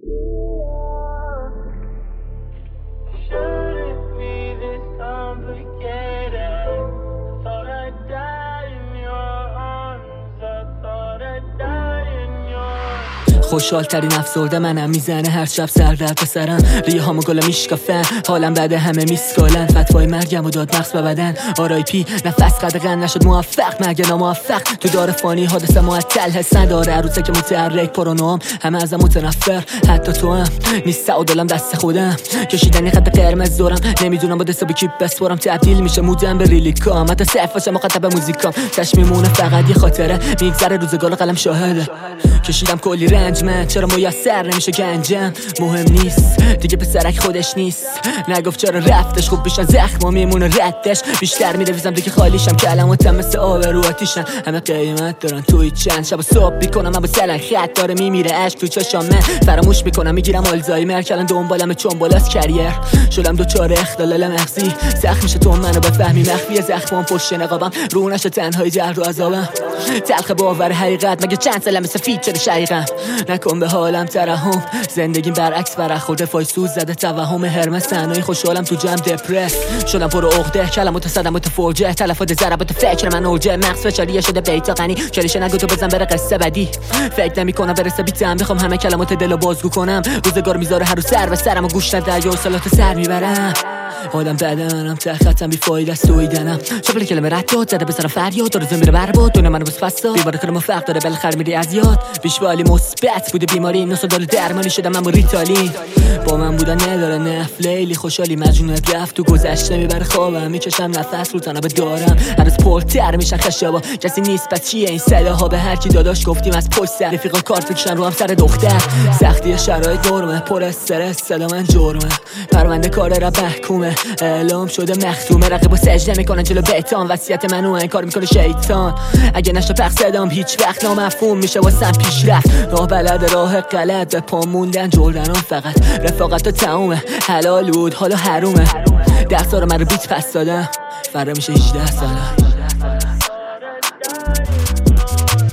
خوشحال ترین افسرده منم، میزنه هر شب سر در پسرم، ریه هامو گل میشکافن، حالم بعد همه میسکالن، فتوای مرگم و داد مغز به بدن، آرایپی نفس قدغن نشد موفق مگه ناموفق، تو دار فانی حادثه معطل حس نداره، عروسه که متحرک پرونوم همه ازم متنفر، حتی تو هم نیست و دلم دست خودم، کشیدن خط قرمز دورم، نمیدونم با دست به کی بسپارم، تبدیل میشه مودم به ریلیکام، حتی صرف باشه مخاطب موزیکام، چشم میمونه فقط یه خاطره، میگذره روزگار قلم شاهده، کشیدم کلی رنج من، چرا میسر نمیشه گنجم، مهم نیست دیگه پسرک خودش نیست، نگفت چرا رفتش، خوب بیشتر زخما میمونه ردش، بیشتر میرویزم دیگه خالیشم، کلماتم مثل آب رو آتیشن، همه قیمت دارن توی چند شب صبح میکنم، من با سلن خط داره میمیره عشق تو چشام، من فراموش میکنم میگیرم آلزایمر، کلن دنبالم چون بالاست کریر، شدم دوچار اختلال مغزی، سخت میشه تو منو بفهمی، مخفی زخمام پشت نقابم، رو نشه تنهایی درد و عذابم، تلخ باور حقیقت مگه چند سالم مثل فیچر شقیقم، نکن به حالم ترحم، زندگیم برعکس برخورد فای سوز زده توهم هرمس، تنهایی خوشحالم تو جمع دپرس، شدم پر عقده کلمات صدمات فرجه، تلفات ضربات فکر من اوجه، مغز فشاریه شده بیتا غنی، چریشه نگو تو بزن بره قصه بدی، فکر نمیکنم برسه بیتم، بخوام همه کلمات دلو بازگو کنم، روزگار میذاره هر رو سر به سرم و گوش نده یا سلات سر میبرم، آدم بدنم تختم بی فایده است دویدنم، شبل کلمه رد داد زده بسرم فریاد، داره زمین برباد دونه منو بس فساد، بیواره کلمه فرق داره بالاخره میری از یاد، بیشوالی مثبت بوده بیماری نوسا داره درمانی شدم من با ریتالین، با من بودن نداره نف لیلی خوشحالی مجنونت رفت تو گذشته، میبره خوابم میکشم نفس رو تنابه دارم، هر روز پرتر میشن خشابا، کسی نیست پس چیه این صداها، به هر کی داداش گفتیم از پشت سر، رفیقا کارت بکشن رو هم سر دختر، سختی شرایط نرمه، پر استرس صدا من جرمه، پرونده کار را محکومه، اعلام شده مختومه، رقیبا سجده میکنن جلو بیتان، وصیت منو انکار میکنه شیطان، اگه نشه پخ صدام هیچ وقت نامفهوم میشه واسم پیش رفت، راه بلد راه غلط به پا موندن جردنم، فقط رفاقت و تمومه، حلال بود حالا حرومه، 10 سال من رو بیت پس دادم، فردا میشه 18 سالم،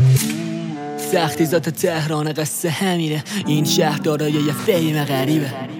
سختی ذات تهران قصه همینه، این شهر دارای یه فیم غریبه.